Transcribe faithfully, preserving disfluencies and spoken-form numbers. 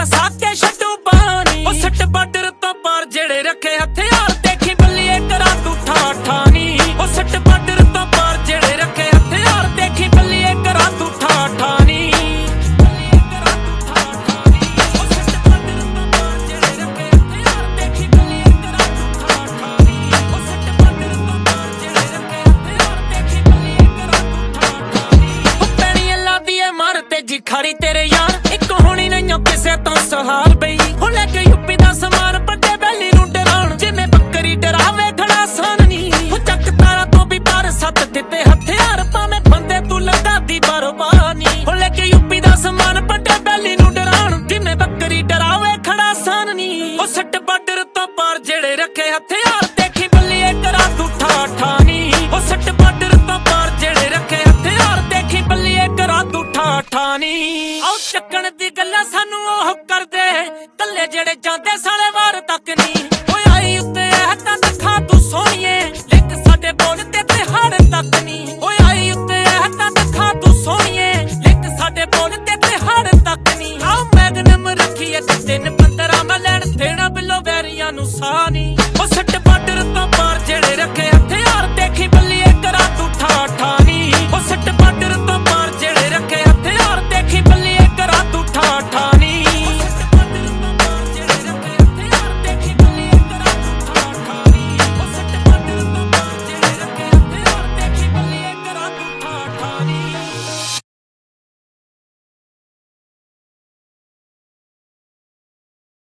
ਸਾਕੇ ਛੱਡੂ ਪਾਣੀ ਉਹ ਸੱਟ ਬਾਰਡਰ ਤੋਂ ਪਾਰ ਜਿਹੜੇ ਰੱਖੇ ਹਥਿਆਰ ਦੇਖੀ ਬੱਲੀਏ ਕਰਾ ਤੂੰ ਠਾ ਠਾ ਨੀ ਉਹ ਸੱਟ ਬਾਰਡਰ ਤੋਂ ਪਾਰ ਜਿਹੜੇ ਰੱਖੇ ਹਥਿਆਰ ਦੇਖੀ ਬੱਲੀਏ ਕਰਾ ਤੂੰ ਠਾ ਠਾ ਨੀ ਜੀ ਖੜੀ ਤੇਰੇ ਯਾਰ ਇੱਕ ਹੋਣੀ ਨਹੀਂ ਕਿਸੇ ਤੋਂ ਸਹਾਰ ਬਈ ਹੁਣ ਲੈ ਕੇ ਯੂਪੀ ਦਾ ਸਮਾਨ ਪੱਟੇ ਬੈਲੀ ਨੂੰ ਡਰਾਉਣ ਜਿਵੇਂ ਬੱਕਰੀ ਡਰਾਵੇ ਖੜਾ ਸਾਨਣੀ ਉਹ ਚੱਕ ਤਾਰਾ ਤੋਂ ਵੀ ਪਾਰ ਸੱਤ ਦਿੱਤੇ ਹਥਿਆਰ ਭਾਵੇਂ ਬੰਦੇ ਤੂੰ ਲੱਗਾ ਦੀ ਬਰਬਾਨੀ ਹੁਣ ਲੈ ਕੇ ਯੂਪੀ ਦਾ ਸਮਾਨ ਪੱਟੇ ਬੈਲੀ ਨੂੰ ਡਰਾਉਣ ਜਿਵੇਂ ਬੱਕਰੀ ਡਰਾਵੇ ਖੜਾ ਸਾਨਣੀ ਉਹ ਸੱਟ ਬਾਰਡਰ ਤੋਂ ਪਾਰ ਜਿਹੜੇ ਰੱਖੇ ਹਥਿਆਰ ਦੇਖੀ ਬੱਲੀਏ ਕਰਾ ਤੂੰ ਠਾ ਠਾ ਨੀ ਉਹ ਸੱਟ ਬਾਰਡਰ ਤੋਂ ਪਾਰ ਜਿਹੜੇ ਰੱਖੇ ਹਥਿਆਰ ਦੇਖੀ ਬੱਲੀਏ ਕਰਾ ਤੂੰ ਠਾ ਠਾ ਨੀ ਆਓ ਚੱਕਣ ਦੀ ਗੱਲਾਂ ਸਾਨੂੰ ਉਹ ਕਰਦੇ ਕੱਲੇ ਜਿਹੜੇ ਜਾਂਦੇ ਸਾਲੇ